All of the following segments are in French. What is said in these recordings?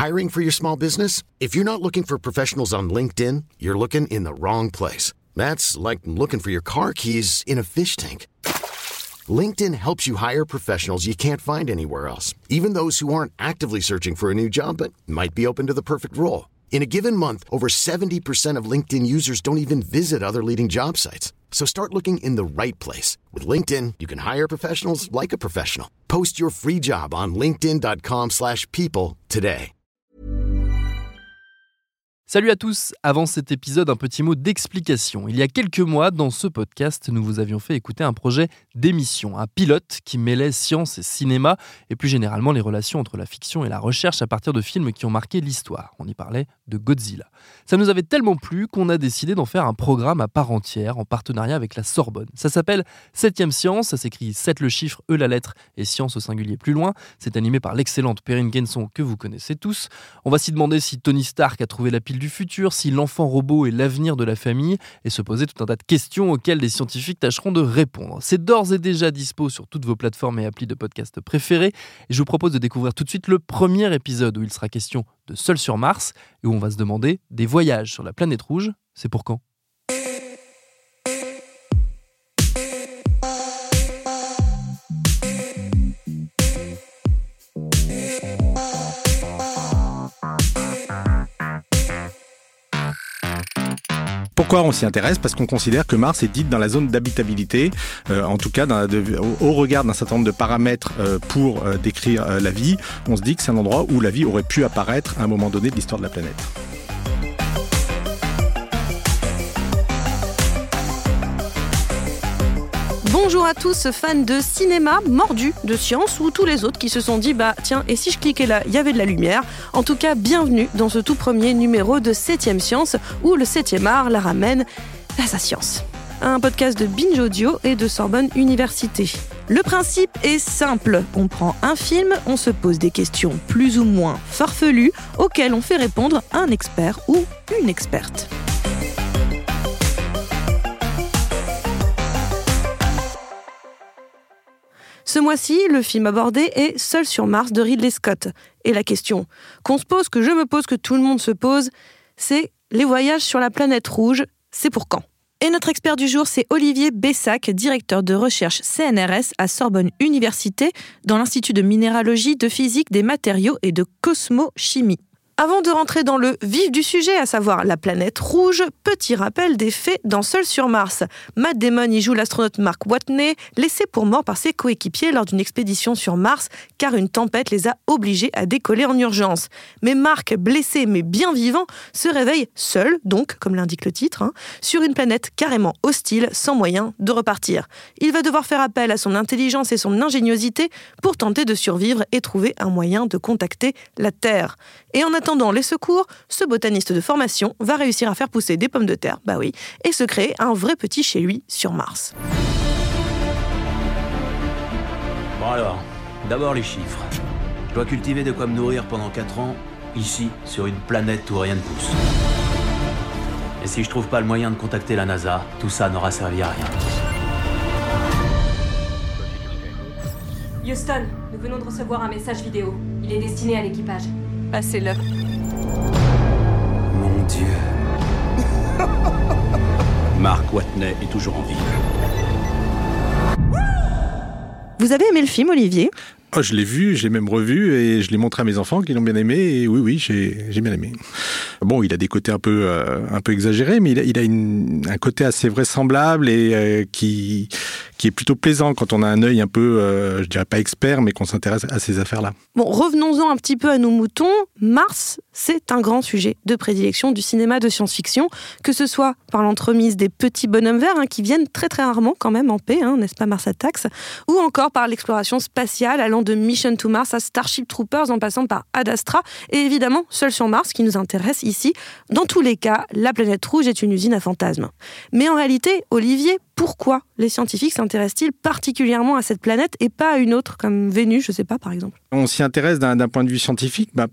Hiring for your small business? If you're not looking for professionals on LinkedIn, you're looking in the wrong place. That's like looking for your car keys in a fish tank. LinkedIn helps you hire professionals you can't find anywhere else, even those who aren't actively searching for a new job but might be open to the perfect role. In a given month, over 70% of LinkedIn users don't even visit other leading job sites. So start looking in the right place. With LinkedIn, you can hire professionals like a professional. Post your free job on linkedin.com/people today. Salut à tous, avant cet épisode, un petit mot d'explication. Il y a quelques mois, dans ce podcast, nous vous avions fait écouter un projet d'émission, un pilote qui mêlait science et cinéma, et plus généralement les relations entre la fiction et la recherche à partir de films qui ont marqué l'histoire. On y parlait de Godzilla. Ça nous avait tellement plu qu'on a décidé d'en faire un programme à part entière, en partenariat avec la Sorbonne. Ça s'appelle 7e Science, ça s'écrit 7 le chiffre, E la lettre, et science au singulier plus loin. C'est animé par l'excellente Perrine Guenson, que vous connaissez tous. On va s'y demander si Tony Stark a trouvé la pile du futur, si l'enfant robot est l'avenir de la famille, et se poser tout un tas de questions auxquelles les scientifiques tâcheront de répondre. C'est d'ores et déjà dispo sur toutes vos plateformes et applis de podcast préférées, et je vous propose de découvrir tout de suite le premier épisode où il sera question de Seul sur Mars, et où on va se demander des voyages sur la planète rouge, c'est pour quand ? Pourquoi on s'y intéresse ? Parce qu'on considère que Mars est dite dans la zone d'habitabilité, en tout cas au regard d'un certain nombre de paramètres pour décrire la vie. On se dit que c'est un endroit où la vie aurait pu apparaître à un moment donné de l'histoire de la planète. Bonjour à tous, fans de cinéma, mordus de science ou tous les autres qui se sont dit tiens, et si je cliquais là, il y avait de la lumière. En tout cas, bienvenue dans ce tout premier numéro de 7e Science où le 7e art la ramène à sa science. Un podcast de Binge Audio et de Sorbonne Université. Le principe est simple, on prend un film, on se pose des questions plus ou moins farfelues auxquelles on fait répondre un expert ou une experte. Ce mois-ci, le film abordé est Seul sur Mars de Ridley Scott. Et la question qu'on se pose, que je me pose, que tout le monde se pose, c'est les voyages sur la planète rouge, c'est pour quand ? Et notre expert du jour, c'est Olivier Bessac, directeur de recherche CNRS à Sorbonne Université, dans l'Institut de minéralogie, de physique des matériaux et de cosmochimie. Avant de rentrer dans le vif du sujet, à savoir la planète rouge, petit rappel des faits dans Seul sur Mars. Matt Damon y joue l'astronaute Mark Watney, laissé pour mort par ses coéquipiers lors d'une expédition sur Mars, car une tempête les a obligés à décoller en urgence. Mais Mark, blessé mais bien vivant, se réveille seul, donc, comme l'indique le titre, sur une planète carrément hostile, sans moyen de repartir. Il va devoir faire appel à son intelligence et son ingéniosité pour tenter de survivre et trouver un moyen de contacter la Terre. Et en attendant les secours, ce botaniste de formation va réussir à faire pousser des pommes de terre, et se créer un vrai petit chez lui sur Mars. Bon alors, d'abord les chiffres. Je dois cultiver de quoi me nourrir pendant 4 ans, ici, sur une planète où rien ne pousse. Et si je trouve pas le moyen de contacter la NASA, tout ça n'aura servi à rien. Houston, nous venons de recevoir un message vidéo. Il est destiné à l'équipage. Passez-le. Mon Dieu. Mark Watney est toujours en vie. Vous avez aimé le film, Olivier ? Oh, je l'ai vu, je l'ai même revu et je l'ai montré à mes enfants qui l'ont bien aimé. Et oui, j'ai bien aimé. Bon, il a des côtés un peu exagérés, mais il a un côté assez vraisemblable et qui est plutôt plaisant quand on a un œil un peu, je dirais pas expert, mais qu'on s'intéresse à ces affaires-là. Bon, revenons-en un petit peu à nos moutons. Mars, c'est un grand sujet de prédilection du cinéma de science-fiction, que ce soit par l'entremise des petits bonhommes verts qui viennent très très rarement quand même en paix, n'est-ce pas Mars Attacks, ou encore par l'exploration spatiale allant de Mission to Mars à Starship Troopers en passant par Ad Astra, et évidemment Seul sur Mars qui nous intéresse ici. Dans tous les cas, la planète rouge est une usine à fantasmes. Mais en réalité, Olivier, pourquoi les scientifiques s'intéressent-ils particulièrement à cette planète et pas à une autre, comme Vénus, je sais pas, par exemple ? On s'y intéresse d'un point de vue scientifique,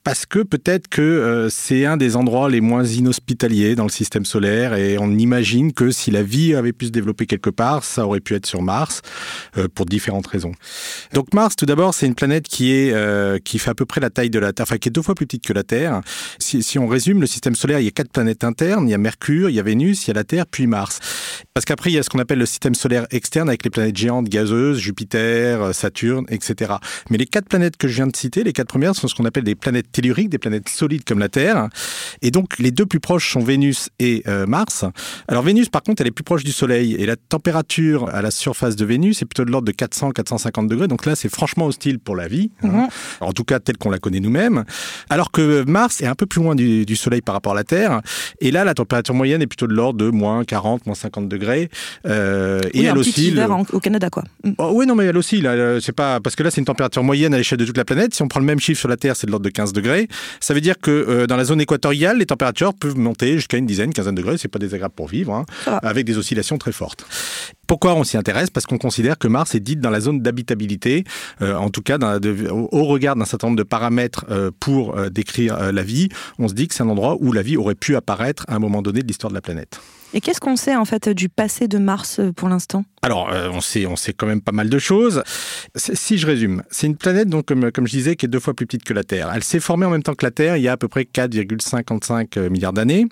parce que peut-être que c'est un des endroits les moins inhospitaliers dans le système solaire et on imagine que si la vie avait pu se développer quelque part, ça aurait pu être sur Mars pour différentes raisons. Donc Mars, tout d'abord, c'est une planète qui fait à peu près la taille de la Terre, enfin qui est 2 fois plus petite que la Terre. Si on résume le système solaire, il y a 4 planètes internes, il y a Mercure, il y a Vénus, il y a la Terre, puis Mars. Parce qu'après, il y a ce qu'on appelle le système solaire externe avec les planètes géantes gazeuses, Jupiter, Saturne, etc. Mais les 4 planètes que je viens de citer, les 4 premières sont ce qu'on appelle des planètes telluriques, des planètes solides comme la Terre. Et donc, les 2 plus proches sont Vénus et Mars. Alors Vénus, par contre, elle est plus proche du Soleil et la température à la surface de Vénus est plutôt de l'ordre de 400-450 degrés. Donc là, c'est franchement hostile pour la vie, hein. En tout cas telle qu'on la connaît nous-mêmes. Alors que Mars est un peu plus loin du Soleil par rapport à la Terre. Et là, la température moyenne est plutôt de l'ordre de moins 40, moins 50 degrés. Et elle oscille. Hiver au Canada, quoi. Oh, oui, non, mais elle oscille. C'est pas parce que là, c'est une température moyenne à l'échelle de toute la planète. Si on prend le même chiffre sur la Terre, c'est de l'ordre de 15 degrés. Ça veut dire que dans la zone équatoriale, les températures peuvent monter jusqu'à une dizaine, quinzaine de degrés. C'est pas désagréable pour vivre, hein, avec des oscillations très fortes. Pourquoi on s'y intéresse ? Parce qu'on considère que Mars est dite dans la zone d'habitabilité, en tout cas au regard d'un certain nombre de paramètres pour décrire la vie. On se dit que c'est un endroit où la vie aurait pu apparaître à un moment donné de l'histoire de la planète. Et qu'est-ce qu'on sait en fait du passé de Mars pour l'instant ? Alors, on sait quand même pas mal de choses. Si je résume, c'est une planète, donc, comme je disais, qui est 2 fois plus petite que la Terre. Elle s'est formée en même temps que la Terre il y a à peu près 4,55 milliards d'années.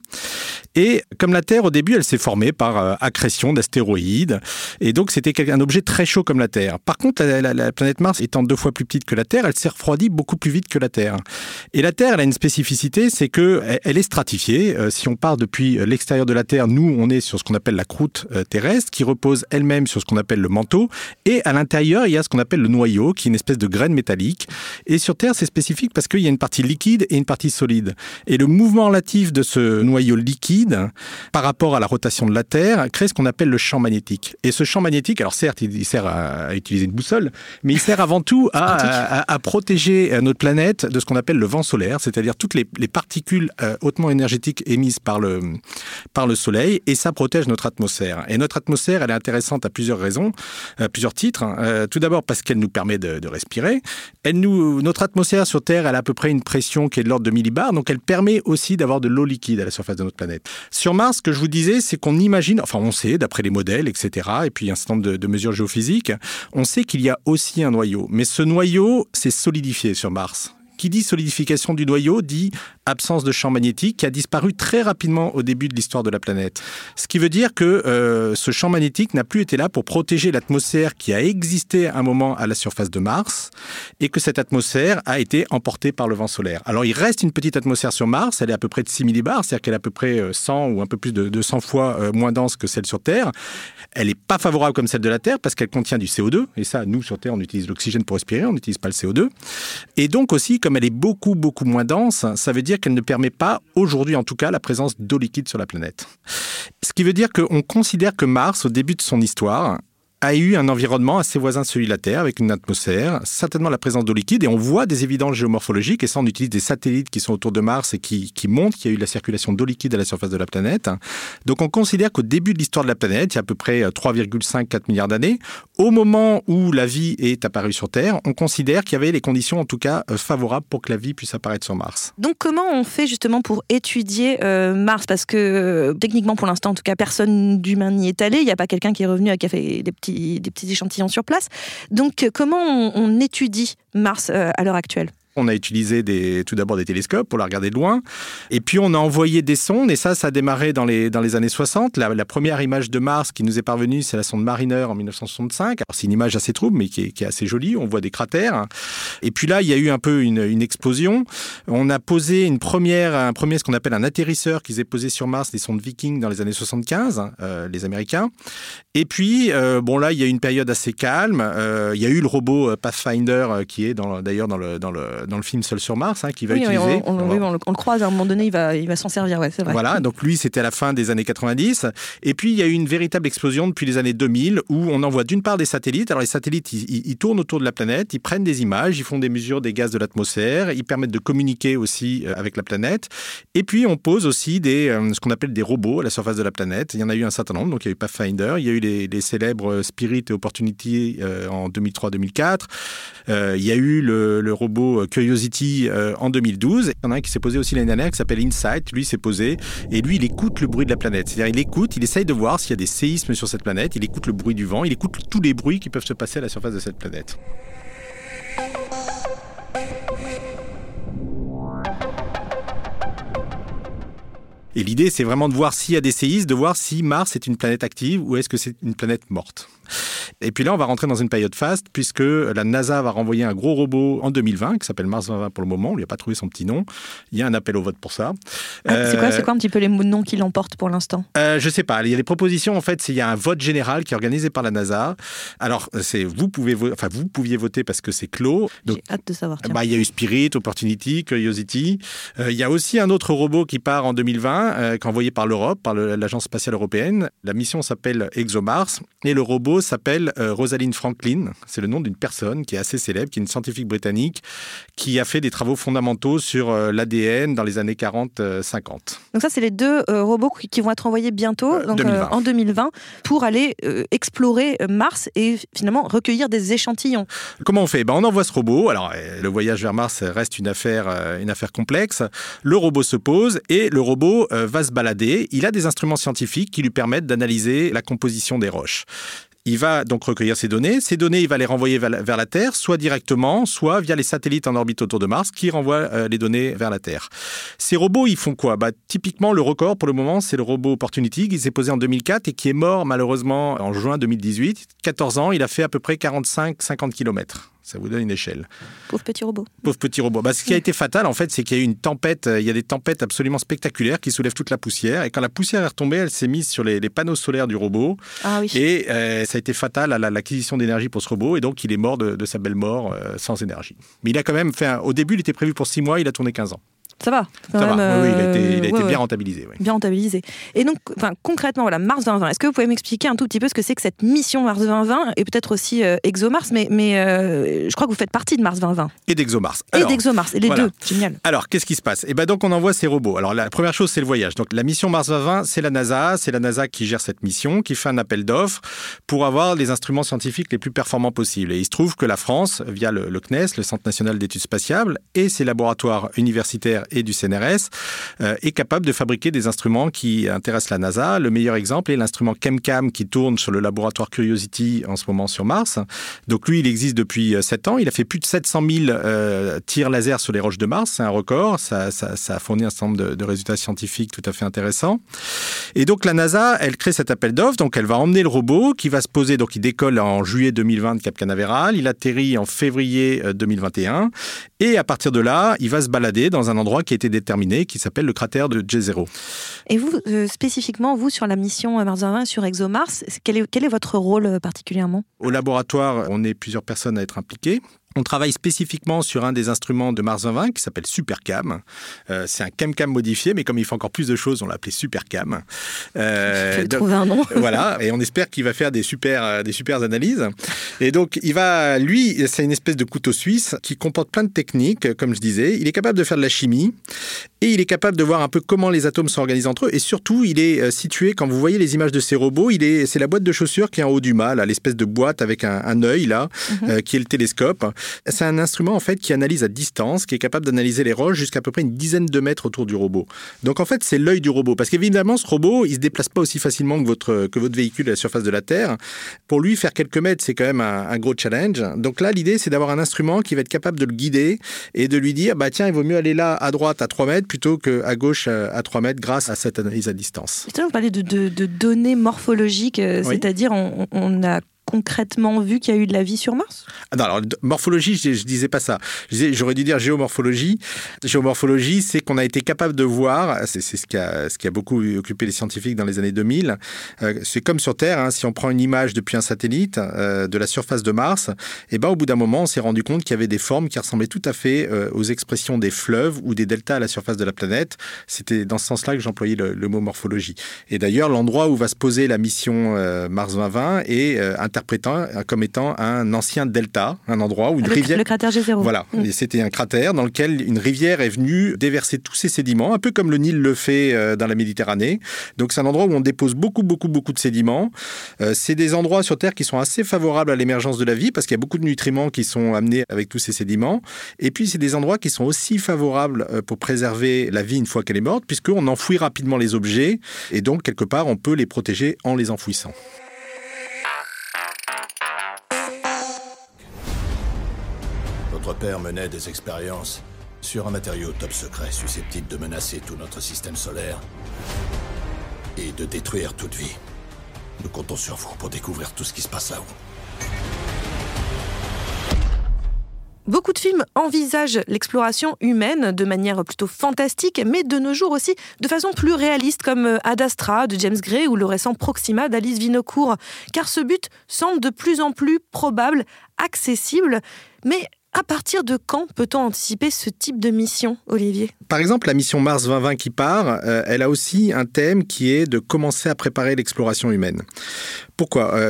Et comme la Terre, au début, elle s'est formée par accrétion d'astéroïdes. Et donc, c'était un objet très chaud comme la Terre. Par contre, la planète Mars étant 2 fois plus petite que la Terre, elle s'est refroidie beaucoup plus vite que la Terre. Et la Terre, elle a une spécificité, c'est qu'elle est stratifiée. Si on part depuis l'extérieur de la Terre, nous, on est sur ce qu'on appelle la croûte terrestre, qui repose elle-même sur ce qu'on appelle le manteau. Et à l'intérieur, il y a ce qu'on appelle le noyau, qui est une espèce de graine métallique. Et sur Terre, c'est spécifique parce qu'il y a une partie liquide et une partie solide. Et le mouvement relatif de ce noyau liquide, par rapport à la rotation de la Terre, crée ce qu'on appelle le champ magnétique. Et ce champ magnétique, alors certes, il sert à utiliser une boussole, mais il sert avant tout à protéger notre planète de ce qu'on appelle le vent solaire, c'est-à-dire toutes les particules hautement énergétiques émises par le Soleil. Et ça protège notre atmosphère. Et notre atmosphère, elle est intéressante à plusieurs raisons, à plusieurs titres. Tout d'abord parce qu'elle nous permet de respirer. Notre atmosphère sur Terre, elle a à peu près une pression qui est de l'ordre de millibars, donc elle permet aussi d'avoir de l'eau liquide à la surface de notre planète. Sur Mars, ce que je vous disais, c'est qu'on imagine, enfin on sait, d'après les modèles, etc., et puis un certain nombre de mesures géophysiques, on sait qu'il y a aussi un noyau. Mais ce noyau s'est solidifié sur Mars. Qui dit solidification du noyau dit absence de champ magnétique qui a disparu très rapidement au début de l'histoire de la planète. Ce qui veut dire que ce champ magnétique n'a plus été là pour protéger l'atmosphère qui a existé à un moment à la surface de Mars et que cette atmosphère a été emportée par le vent solaire. Alors il reste une petite atmosphère sur Mars, elle est à peu près de 6 millibars, c'est-à-dire qu'elle est à peu près 100 ou un peu plus de 100 fois moins dense que celle sur Terre. Elle n'est pas favorable comme celle de la Terre parce qu'elle contient du CO2 et ça, nous sur Terre, on utilise l'oxygène pour respirer, on n'utilise pas le CO2. Et donc aussi, comme elle est beaucoup moins dense, ça veut dire qu'elle ne permet pas, aujourd'hui en tout cas, la présence d'eau liquide sur la planète. Ce qui veut dire qu'on considère que Mars, au début de son histoire, a eu un environnement assez voisin de celui de la Terre, avec une atmosphère, certainement la présence d'eau liquide, et on voit des évidences géomorphologiques, et ça on utilise des satellites qui sont autour de Mars et qui montrent qu'il y a eu la circulation d'eau liquide à la surface de la planète. Donc on considère qu'au début de l'histoire de la planète, il y a à peu près 3,5-4 milliards d'années, au moment où la vie est apparue sur Terre, on considère qu'il y avait les conditions en tout cas favorables pour que la vie puisse apparaître sur Mars. Donc comment on fait justement pour étudier Mars ? Parce que techniquement pour l'instant en tout cas personne d'humain n'y est allé, il n'y a pas quelqu'un qui est revenu qui a fait des petits échantillons sur place. Donc comment on étudie Mars à l'heure actuelle ? On a utilisé tout d'abord des télescopes pour la regarder de loin. Et puis, on a envoyé des sondes. Et ça a démarré dans les années 60. La première image de Mars qui nous est parvenue, c'est la sonde Mariner en 1965. Alors, c'est une image assez trouble, mais qui est assez jolie. On voit des cratères. Et puis là, il y a eu un peu une explosion. On a posé un premier, ce qu'on appelle un atterrisseur qui s'est posé sur Mars, des sondes Viking dans les années 75, les Américains. Et puis, là, il y a eu une période assez calme. Il y a eu le robot Pathfinder qui est d'ailleurs dans le film Seul sur Mars, qui va utiliser. On le croise à un moment donné, il va s'en servir, ouais, c'est vrai. Voilà, donc lui, c'était à la fin des années 90. Et puis, il y a eu une véritable explosion depuis les années 2000 où on envoie d'une part des satellites. Alors, les satellites, ils tournent autour de la planète, ils prennent des images, ils font des mesures des gaz de l'atmosphère, ils permettent de communiquer aussi avec la planète. Et puis, on pose aussi ce qu'on appelle des robots à la surface de la planète. Il y en a eu un certain nombre. Donc, il y a eu Pathfinder, il y a eu les célèbres Spirit et Opportunity en 2003-2004. Il y a eu le robot Curiosity en 2012. Il y en a un qui s'est posé aussi l'année dernière qui s'appelle InSight. Lui s'est posé et lui il écoute le bruit de la planète. C'est-à-dire il essaye de voir s'il y a des séismes sur cette planète. Il écoute le bruit du vent. Il écoute tous les bruits qui peuvent se passer à la surface de cette planète. Et l'idée, c'est vraiment de voir s'il y a des séismes, de voir si Mars est une planète active ou est-ce que c'est une planète morte. Et puis là, on va rentrer dans une période faste puisque la NASA va renvoyer un gros robot en 2020 qui s'appelle Mars 2020 pour le moment. On lui a pas trouvé son petit nom. Il y a un appel au vote pour ça. C'est quoi un petit peu les noms qui l'emportent pour l'instant ? Je sais pas. Il y a des propositions. En fait, il y a un vote général qui est organisé par la NASA. Alors, vous pouviez voter parce que c'est clos. Donc, j'ai hâte de savoir. Il y a eu Spirit, Opportunity, Curiosity. Il y a aussi un autre robot qui part en 2020, qui est envoyé par l'Europe, par l'Agence spatiale européenne. La mission s'appelle ExoMars et le robot s'appelle Rosalind Franklin. C'est le nom d'une personne qui est assez célèbre, qui est une scientifique britannique qui a fait des travaux fondamentaux sur l'ADN dans les années 40-50. Donc ça, c'est les deux robots qui vont être envoyés bientôt, donc, en 2020, pour aller explorer Mars et finalement recueillir des échantillons. Comment on fait ? On envoie ce robot. Alors, le voyage vers Mars reste une affaire complexe. Le robot se pose et le robot va se balader. Il a des instruments scientifiques qui lui permettent d'analyser la composition des roches. Il va donc recueillir ces données. Ces données, il va les renvoyer vers la Terre, soit directement, soit via les satellites en orbite autour de Mars qui renvoient les données vers la Terre. Ces robots, ils font quoi ? Typiquement, le record pour le moment, c'est le robot Opportunity qui s'est posé en 2004 et qui est mort malheureusement en juin 2018. 14 ans, il a fait à peu près 45-50 km. Ça vous donne une échelle. Pauvre petit robot. Pauvre petit robot. Ce qui a été fatal, en fait, c'est qu'il y a eu une tempête. Il y a des tempêtes absolument spectaculaires qui soulèvent toute la poussière. Et quand la poussière est retombée, elle s'est mise sur les panneaux solaires du robot. Ah oui. Et ça a été fatal à l'acquisition d'énergie pour ce robot. Et donc, il est mort de sa belle mort sans énergie. Mais il a quand même fait... Au début, il était prévu pour 6 mois. Il a tourné 15 ans. Ça va. Oui, il a été bien rentabilisé. Oui. Bien rentabilisé. Et donc, concrètement, Mars 2020, est-ce que vous pouvez m'expliquer un tout petit peu ce que c'est que cette mission Mars 2020 et peut-être aussi ExoMars, mais je crois que vous faites partie de Mars 2020. Et d'ExoMars. Et d'ExoMars, et les deux. Génial. Alors, qu'est-ce qui se passe ? Donc, on envoie ces robots. Alors, la première chose, c'est le voyage. Donc, la mission Mars 2020, c'est la NASA qui gère cette mission, qui fait un appel d'offres pour avoir les instruments scientifiques les plus performants possibles. Et il se trouve que la France, via le CNES, le Centre national d'études spatiales, et ses laboratoires universitaires et du CNRS, est capable de fabriquer des instruments qui intéressent la NASA. Le meilleur exemple est l'instrument ChemCam qui tourne sur le laboratoire Curiosity en ce moment sur Mars. Donc lui, il existe depuis 7 ans. Il a fait plus de 700 000 tirs laser sur les roches de Mars. C'est un record. Ça a fourni un certain nombre de résultats scientifiques tout à fait intéressants. Et donc la NASA, elle crée cet appel d'offres. Donc elle va emmener le robot qui va se poser. Donc il décolle en juillet 2020 de Cap Canaveral. Il atterrit en février 2021. Et à partir de là, il va se balader dans un endroit qui a été déterminé, qui s'appelle le cratère de Jezero. Et vous, spécifiquement, vous, sur la mission Mars 2020, sur ExoMars, quel est votre rôle particulièrement ? Au laboratoire, on est plusieurs personnes à être impliquées. On travaille spécifiquement sur un des instruments de Mars 2020 qui s'appelle SuperCam. C'est un ChemCam modifié, mais comme il fait encore plus de choses, on l'a appelé SuperCam. Il faut trouver un nom. Voilà, et on espère qu'il va faire des super analyses. Et donc, lui, c'est une espèce de couteau suisse qui comporte plein de techniques, comme je disais. Il est capable de faire de la chimie et il est capable de voir un peu comment les atomes sont organisés entre eux. Et surtout, il est situé, quand vous voyez les images de ces robots, c'est la boîte de chaussures qui est en haut du mât, là, l'espèce de boîte avec un œil, là, qui est le télescope. C'est un instrument en fait qui analyse à distance, qui est capable d'analyser les roches jusqu'à peu près une dizaine de mètres autour du robot. Donc en fait, c'est l'œil du robot. Parce qu'évidemment, ce robot, il se déplace pas aussi facilement que votre véhicule à la surface de la Terre. Pour lui, faire quelques mètres, c'est quand même un gros challenge. Donc là, l'idée, c'est d'avoir un instrument qui va être capable de le guider et de lui dire, tiens, il vaut mieux aller là, à droite, à 3 mètres, plutôt qu'à gauche, à 3 mètres, grâce à cette analyse à distance. Vous parlez de données morphologiques, oui. C'est-à-dire on a concrètement vu qu'il y a eu de la vie sur Mars ? Non, alors morphologie, je disais pas ça. J'aurais dû dire géomorphologie. Géomorphologie, c'est qu'on a été capable de voir, c'est ce qui a beaucoup occupé les scientifiques dans les années 2000. C'est comme sur Terre, si on prend une image depuis un satellite de la surface de Mars, au bout d'un moment, on s'est rendu compte qu'il y avait des formes qui ressemblaient tout à fait aux expressions des fleuves ou des deltas à la surface de la planète. C'était dans ce sens-là que j'employais le mot morphologie. Et d'ailleurs, l'endroit où va se poser la mission Mars 2020 est interprété interprétant comme étant un ancien delta, un endroit où une rivière... Le cratère G0. Voilà, et c'était un cratère dans lequel une rivière est venue déverser tous ses sédiments, un peu comme le Nil le fait dans la Méditerranée. Donc c'est un endroit où on dépose beaucoup de sédiments. C'est des endroits sur Terre qui sont assez favorables à l'émergence de la vie parce qu'il y a beaucoup de nutriments qui sont amenés avec tous ces sédiments. Et puis c'est des endroits qui sont aussi favorables pour préserver la vie une fois qu'elle est morte, puisqu'on enfouit rapidement les objets et donc quelque part on peut les protéger en les enfouissant. Votre père menait des expériences sur un matériau top secret susceptible de menacer tout notre système solaire et de détruire toute vie. Nous comptons sur vous pour découvrir tout ce qui se passe là-haut. Beaucoup de films envisagent l'exploration humaine de manière plutôt fantastique, mais de nos jours aussi de façon plus réaliste, comme Ad Astra de James Gray ou le récent Proxima d'Alice Vinocourt, car ce but semble de plus en plus probable, accessible, mais à partir de quand peut-on anticiper ce type de mission, Olivier ? Par exemple, la mission Mars 2020 qui part, elle a aussi un thème qui est de commencer à préparer l'exploration humaine. Pourquoi ?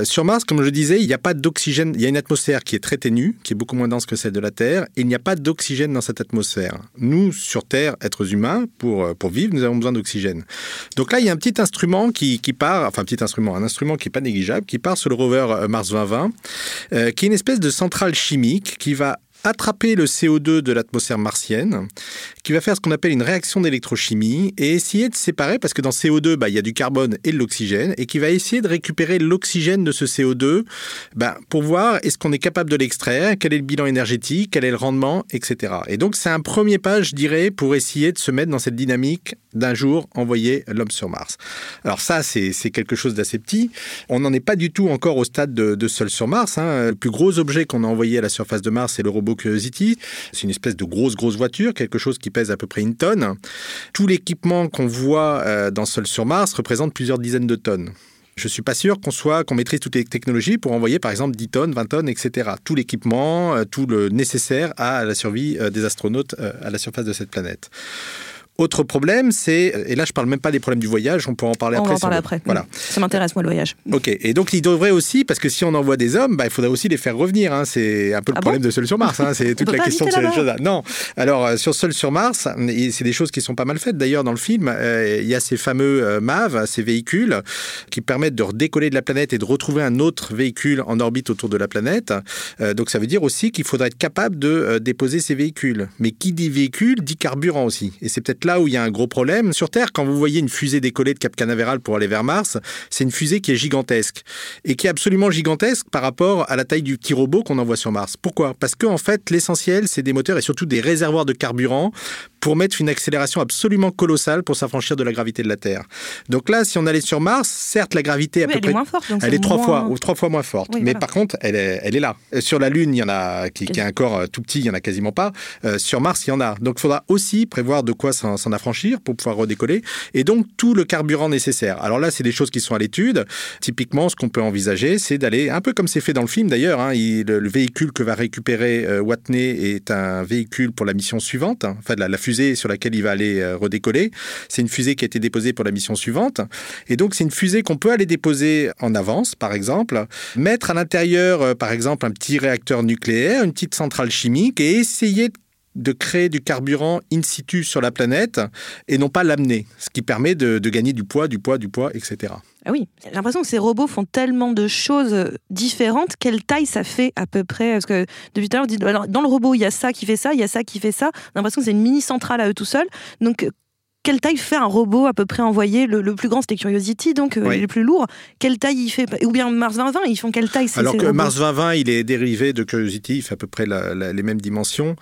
Sur Mars, comme je le disais, il n'y a pas d'oxygène. Il y a une atmosphère qui est très ténue, qui est beaucoup moins dense que celle de la Terre, et il n'y a pas d'oxygène dans cette atmosphère. Nous, sur Terre, êtres humains, pour vivre, nous avons besoin d'oxygène. Donc là, il y a un petit instrument qui part, enfin un instrument qui n'est pas négligeable, qui part sur le rover Mars 2020, qui est une espèce de centrale chimique qui va attraper le CO2 de l'atmosphère martienne, qui va faire ce qu'on appelle une réaction d'électrochimie et essayer de séparer, parce que dans CO2, il y a du carbone et de l'oxygène, et qui va essayer de récupérer l'oxygène de ce CO2 pour voir est-ce qu'on est capable de l'extraire, quel est le bilan énergétique, quel est le rendement, etc. Et donc, c'est un premier pas, je dirais, pour essayer de se mettre dans cette dynamique d'un jour envoyer l'homme sur Mars. Alors ça, c'est quelque chose d'assez petit. On n'en est pas du tout encore au stade de seul sur Mars. Le plus gros objet qu'on a envoyé à la surface de Mars, c'est le robot Curiosity. C'est une espèce de grosse voiture, quelque chose qui pèse à peu près 1 tonne. Tout l'équipement qu'on voit dans Seul sur Mars représente plusieurs dizaines de tonnes. Je ne suis pas sûr qu'on maîtrise toutes les technologies pour envoyer par exemple 10 tonnes, 20 tonnes, etc. Tout l'équipement, tout le nécessaire à la survie des astronautes à la surface de cette planète. Autre problème, et là je parle même pas des problèmes du voyage, on pourra en parler après. On va en parler après. Voilà. Ça m'intéresse moi le voyage. Ok, et donc il devrait aussi, parce que si on envoie des hommes, il faudrait aussi les faire revenir. C'est un peu le problème de Seul sur Mars. C'est toute la question de ces choses-là. Non, alors sur Seul sur Mars, c'est des choses qui sont pas mal faites. D'ailleurs dans le film, il y a ces fameux MAV, ces véhicules qui permettent de redécoller de la planète et de retrouver un autre véhicule en orbite autour de la planète. Donc ça veut dire aussi qu'il faudrait être capable de déposer ces véhicules. Mais qui dit véhicule dit carburant aussi. Et c'est peut-être là où il y a un gros problème. Sur Terre, quand vous voyez une fusée décoller de Cap Canaveral pour aller vers Mars, c'est une fusée qui est gigantesque. Et qui est absolument gigantesque par rapport à la taille du petit robot qu'on envoie sur Mars. Pourquoi ? Parce qu'en fait, l'essentiel, c'est des moteurs et surtout des réservoirs de carburant pour mettre une accélération absolument colossale pour s'affranchir de la gravité de la Terre. Donc là, si on allait sur Mars, certes, la gravité est à peu près... Elle est moins forte. Donc elle est 3 fois moins forte. Oui, mais voilà. par contre, elle est là. Sur la Lune, il y en a qui a un corps tout petit, il n'y en a quasiment pas. Sur Mars, il y en a. Donc il faudra aussi prévoir de quoi s'en affranchir pour pouvoir redécoller. Et donc, tout le carburant nécessaire. Alors là, c'est des choses qui sont à l'étude. Typiquement, ce qu'on peut envisager, c'est d'aller, un peu comme c'est fait dans le film d'ailleurs, le véhicule que va récupérer Watney est un véhicule pour la mission suivante. Enfin, la fusée sur laquelle il va aller redécoller. C'est une fusée qui a été déposée pour la mission suivante. Et donc, c'est une fusée qu'on peut aller déposer en avance, par exemple, mettre à l'intérieur, par exemple, un petit réacteur nucléaire, une petite centrale chimique et essayer de créer du carburant in situ sur la planète et non pas l'amener, ce qui permet de gagner du poids, etc. Ah oui, j'ai l'impression que ces robots font tellement de choses différentes. Quelle taille ça fait à peu près ? Parce que depuis tout à l'heure, on dit, alors, dans le robot, il y a ça qui fait ça, il y a ça qui fait ça. On a l'impression que c'est une mini-centrale à eux tout seuls. Donc, quelle taille fait un robot à peu près envoyé ? Le plus grand, c'était Curiosity, donc il est le plus lourd. Quelle taille il fait ? Ou bien Mars 2020, ils font quelle taille ? Alors que Mars 2020, il est dérivé de Curiosity, il fait à peu près les mêmes dimensions.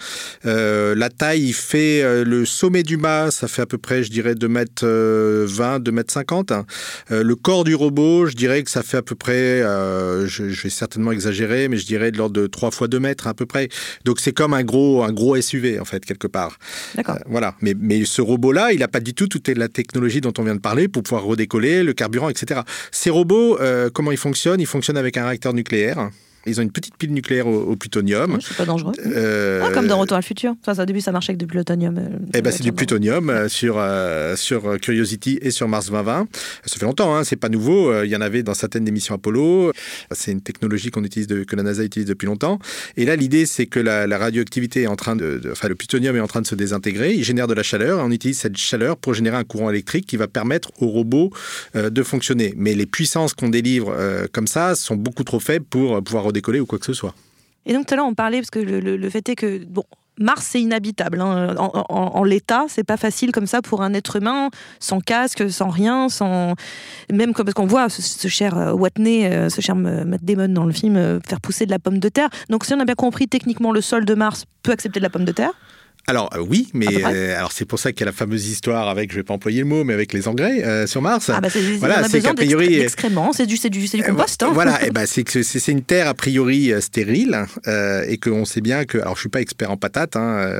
La taille, il fait le sommet du mât, ça fait à peu près, je dirais, 2,20 m, 2,50 m. Le corps du robot, je dirais que ça fait à peu près, je vais certainement exagérer, mais je dirais de l'ordre de 3 fois 2 mètres à peu près. Donc c'est comme un gros SUV, en fait, quelque part. D'accord. Voilà. Mais ce robot-là, il a pas du tout toute la technologie dont on vient de parler pour pouvoir redécoller, le carburant, etc. Ces robots, comment ils fonctionnent ? Ils fonctionnent avec un réacteur nucléaire. Ils ont une petite pile nucléaire au plutonium. C'est pas dangereux. Comme dans Retour à le futur. Au début, ça marchait avec du plutonium. C'est du plutonium sur Curiosity et sur Mars 2020. Ça fait longtemps, hein, c'est pas nouveau. Il y en avait dans certaines des missions Apollo. C'est une technologie que la NASA utilise depuis longtemps. Et là, l'idée, c'est que la radioactivité est en train le plutonium est en train de se désintégrer. Il génère de la chaleur. Et on utilise cette chaleur pour générer un courant électrique qui va permettre aux robots de fonctionner. Mais les puissances qu'on délivre comme ça sont beaucoup trop faibles pour pouvoir redécoller ou quoi que ce soit. Et donc tout à l'heure on parlait, parce que le fait est que Mars c'est inhabitable, hein. En l'état c'est pas facile comme ça pour un être humain, sans casque, sans rien, même parce qu'on voit ce cher Watney, ce cher Matt Damon dans le film faire pousser de la pomme de terre. Donc si on a bien compris, techniquement le sol de Mars peut accepter de la pomme de terre. Alors oui, mais c'est pour ça qu'il y a la fameuse histoire avec, je vais pas employer le mot, mais avec les engrais sur Mars. C'est qu'a priori d'excréments, c'est du compost. Hein. C'est une terre a priori stérile et qu'on sait bien que, alors je suis pas expert en patates,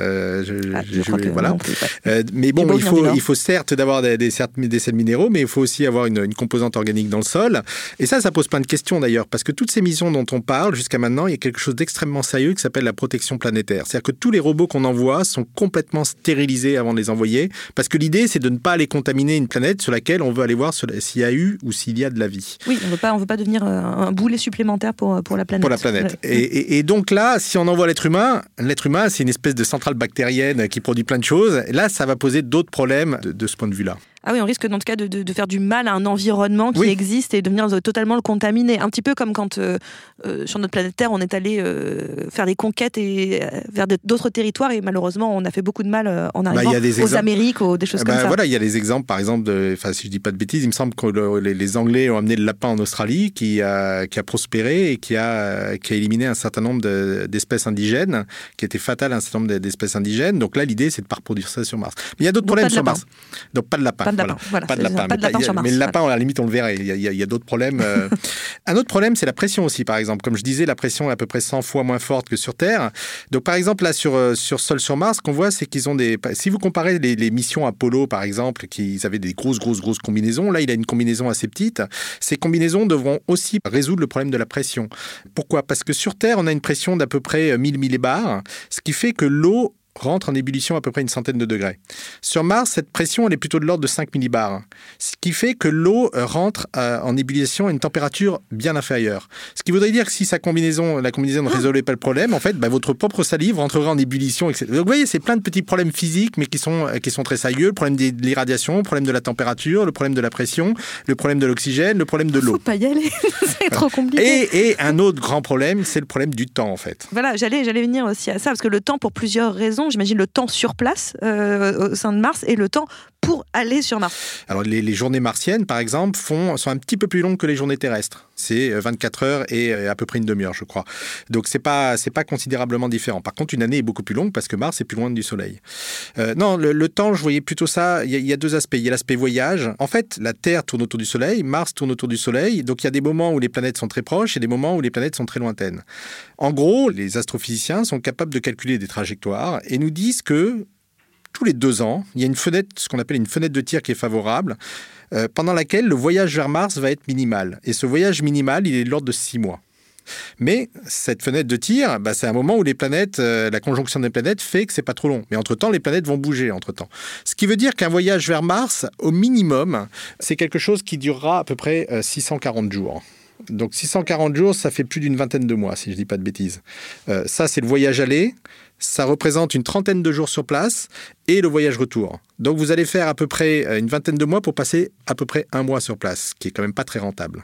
mais bon, il faut certes d'avoir des sels minéraux, mais il faut aussi avoir une composante organique dans le sol. Et ça pose plein de questions d'ailleurs, parce que toutes ces missions dont on parle jusqu'à maintenant, il y a quelque chose d'extrêmement sérieux qui s'appelle la protection planétaire. C'est-à-dire que tous les robots qu'on envoie sont complètement stérilisés avant de les envoyer, parce que l'idée c'est de ne pas aller contaminer une planète sur laquelle on veut aller voir s'il y a eu ou s'il y a de la vie. Oui, on veut pas devenir un boulet supplémentaire pour la planète. Pour la planète. Ouais. Et donc là, si on envoie l'être humain c'est une espèce de centrale bactérienne qui produit plein de choses. Là, ça va poser d'autres problèmes de ce point de vue-là. Ah oui, on risque dans tout cas de faire du mal à un environnement qui existe et de venir totalement le contaminer. Un petit peu comme quand sur notre planète Terre, on est allé faire des conquêtes vers d'autres territoires et malheureusement, on a fait beaucoup de mal en arrivant aux Amériques ou des choses comme ça. Voilà, il y a des exemples, par exemple, si je dis pas de bêtises, il me semble que les Anglais ont amené le lapin en Australie qui a prospéré et qui a éliminé un certain nombre d'espèces indigènes, qui était fatal à un certain nombre d'espèces indigènes. Donc là, l'idée, c'est de ne pas reproduire ça sur Mars. Mais il y a d'autres problèmes sur Mars. Donc pas de lapin. Pas de lapin sur Mars. Mais le lapin, à la limite, on le verrait. Il y a d'autres problèmes. Un autre problème, c'est la pression aussi, par exemple. Comme je disais, la pression est à peu près 100 fois moins forte que sur Terre. Donc, par exemple, là, sur sol sur Mars, ce qu'on voit, c'est qu'ils ont si vous comparez les missions Apollo, par exemple, qu'ils avaient des grosses combinaisons, là, il a une combinaison assez petite. Ces combinaisons devront aussi résoudre le problème de la pression. Pourquoi ? Parce que sur Terre, on a une pression d'à peu près 1000 millibars, ce qui fait que l'eau rentre en ébullition à peu près une centaine de degrés. Sur Mars, cette pression, elle est plutôt de l'ordre de 5 millibars, ce qui fait que l'eau rentre en ébullition à une température bien inférieure. Ce qui voudrait dire que si la combinaison ne résolvait pas le problème, en fait, votre propre salive rentrerait en ébullition, etc. Donc vous voyez, c'est plein de petits problèmes physiques, mais qui sont très sérieux. Le problème de l'irradiation, le problème de la température, le problème de la pression, le problème de l'oxygène, le problème de l'eau. Faut pas y aller, c'est trop compliqué. Et un autre grand problème, c'est le problème du temps, en fait. Voilà, j'allais venir aussi à ça, parce que le temps, pour plusieurs raisons, j'imagine le temps sur place au sein de Mars et le temps pour aller sur Mars. Alors les journées martiennes, par exemple, sont un petit peu plus longues que les journées terrestres. C'est 24 heures et à peu près une demi-heure, je crois. Donc c'est pas considérablement différent. Par contre, une année est beaucoup plus longue parce que Mars est plus loin du Soleil. Non, le temps, je voyais plutôt ça. Il y a deux aspects. Il y a l'aspect voyage. En fait, la Terre tourne autour du Soleil, Mars tourne autour du Soleil. Donc il y a des moments où les planètes sont très proches et des moments où les planètes sont très lointaines. En gros, les astrophysiciens sont capables de calculer des trajectoires et nous disent que tous les 2 ans, il y a une fenêtre, ce qu'on appelle une fenêtre de tir qui est favorable, pendant laquelle le voyage vers Mars va être minimal. Et ce voyage minimal, il est de l'ordre de 6 mois. Mais cette fenêtre de tir, c'est un moment où les planètes, la conjonction des planètes fait que c'est pas trop long. Mais entre-temps, les planètes vont bouger entre-temps. Ce qui veut dire qu'un voyage vers Mars, au minimum, c'est quelque chose qui durera à peu près 640 jours. Donc 640 jours, ça fait plus d'une vingtaine de mois, si je dis pas de bêtises. Ça, c'est le voyage aller. Ça représente une trentaine de jours sur place et le voyage retour. Donc vous allez faire à peu près une vingtaine de mois pour passer à peu près 1 mois sur place, ce qui est quand même pas très rentable.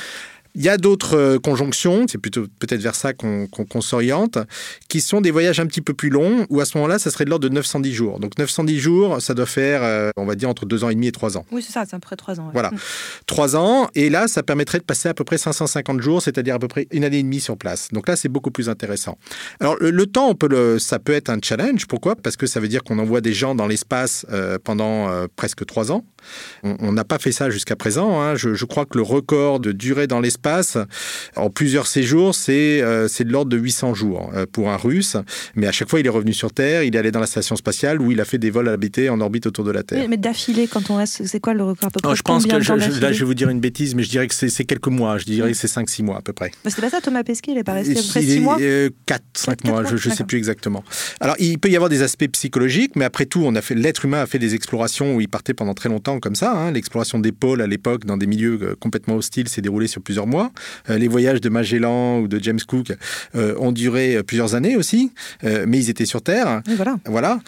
Il y a d'autres conjonctions, c'est plutôt peut-être vers ça qu'on s'oriente, qui sont des voyages un petit peu plus longs, où à ce moment-là, ça serait de l'ordre de 910 jours. Donc 910 jours, ça doit faire, on va dire, entre 2 ans et demi et 3 ans. Oui, c'est ça, c'est à peu près 3 ans. Ouais. Voilà, 3 ans, et là, ça permettrait de passer à peu près 550 jours, c'est-à-dire à peu près 1 année et demie sur place. Donc là, c'est beaucoup plus intéressant. Alors le temps, ça peut être un challenge. Pourquoi ? Parce que ça veut dire qu'on envoie des gens dans l'espace pendant presque 3 ans. On n'a pas fait ça jusqu'à présent. Hein. Je crois que le record de durée dans l'espace l'espace. En plusieurs séjours, c'est de l'ordre de 800 jours pour un Russe. Mais à chaque fois, il est revenu sur Terre, il est allé dans la station spatiale où il a fait des vols habités en orbite autour de la Terre. Oui, mais d'affilée, quand on reste, c'est quoi le record à peu près? Je pense que là, je vais vous dire une bêtise, mais je dirais que c'est quelques mois. Je dirais que c'est 5-6 mois à peu près. Mais c'était pas ça, Thomas Pesquet, il est pas resté à peu près 6 mois 4-5 mois, je ne sais plus exactement. Alors, il peut y avoir des aspects psychologiques, mais après tout, l'être humain a fait des explorations où il partait pendant très longtemps comme ça. Hein. L'exploration des pôles à l'époque, dans des milieux complètement hostiles, s'est déroulée sur plusieurs mois. Les voyages de Magellan ou de James Cook ont duré plusieurs années aussi, mais ils étaient sur Terre. Et voilà.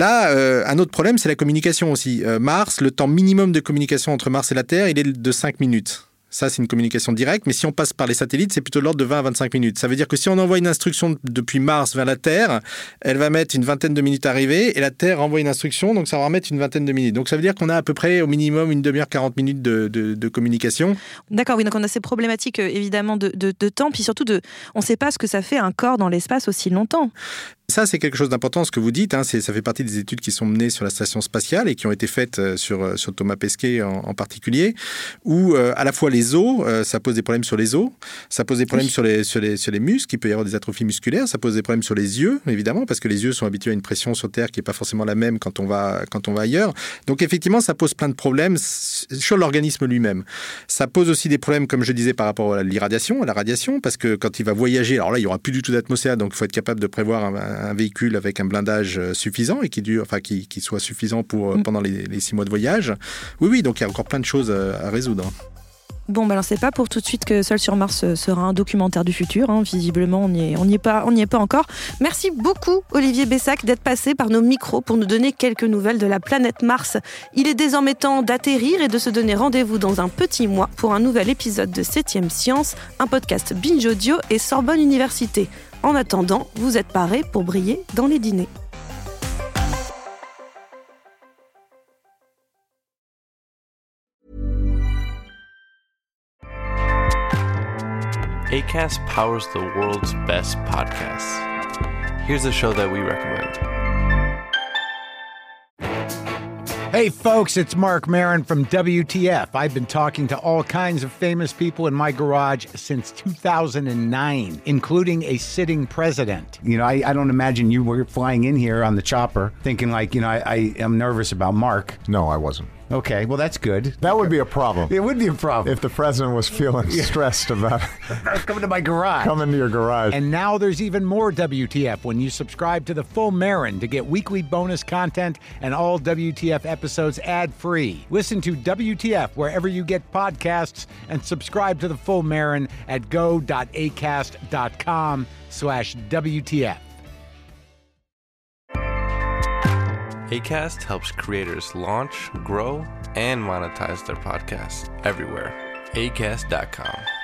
Là, un autre problème, c'est la communication aussi. Mars, le temps minimum de communication entre Mars et la Terre, il est de 5 minutes. Ça, c'est une communication directe, mais si on passe par les satellites, c'est plutôt de l'ordre de 20 à 25 minutes. Ça veut dire que si on envoie une instruction depuis Mars vers la Terre, elle va mettre une vingtaine de minutes à arriver, et la Terre envoie une instruction, donc ça va mettre une vingtaine de minutes. Donc ça veut dire qu'on a à peu près au minimum une demi-heure, 40 minutes de communication. D'accord, oui, donc on a ces problématiques évidemment de temps, puis surtout on ne sait pas ce que ça fait un corps dans l'espace aussi longtemps. Ça, c'est quelque chose d'important, ce que vous dites. Ça fait partie des études qui sont menées sur la station spatiale et qui ont été faites sur Thomas Pesquet en particulier, où à la fois les os, ça pose des problèmes sur les os, ça pose des problèmes sur les muscles, il peut y avoir des atrophies musculaires, ça pose des problèmes sur les yeux, évidemment, parce que les yeux sont habitués à une pression sur Terre qui n'est pas forcément la même quand on va ailleurs. Donc effectivement, ça pose plein de problèmes sur l'organisme lui-même. Ça pose aussi des problèmes, comme je disais, par rapport à l'irradiation, à la radiation, parce que quand il va voyager, alors là, il n'y aura plus du tout d'atmosphère, donc il faut être capable de prévoir un véhicule avec un blindage suffisant et qui soit suffisant pour pendant les 6 mois de voyage. Oui, donc il y a encore plein de choses à résoudre. Bon, alors c'est pas pour tout de suite que Seul sur Mars sera un documentaire du futur. Hein. Visiblement, on n'y est pas encore. Merci beaucoup, Olivier Bessac, d'être passé par nos micros pour nous donner quelques nouvelles de la planète Mars. Il est désormais temps d'atterrir et de se donner rendez-vous dans un petit mois pour un nouvel épisode de 7e Science, un podcast Binge Audio et Sorbonne Université. En attendant, vous êtes parés pour briller dans les dîners. Acast powers the world's best podcasts. Here's a show that we recommend. Hey folks, it's Mark Maron from WTF. I've been talking to all kinds of famous people in my garage since 2009, including a sitting president. You know, I don't imagine you were flying in here on the chopper thinking like, I am nervous about Mark. No, I wasn't. Okay, well, that's good. That would be a problem. It would be a problem. If the president was feeling stressed about coming to my garage. Coming to your garage. And now there's even more WTF when you subscribe to The Full Marin to get weekly bonus content and all WTF episodes ad-free. Listen to WTF wherever you get podcasts and subscribe to The Full Marin at go.acast.com/WTF. Acast helps creators launch, grow, and monetize their podcasts everywhere. Acast.com.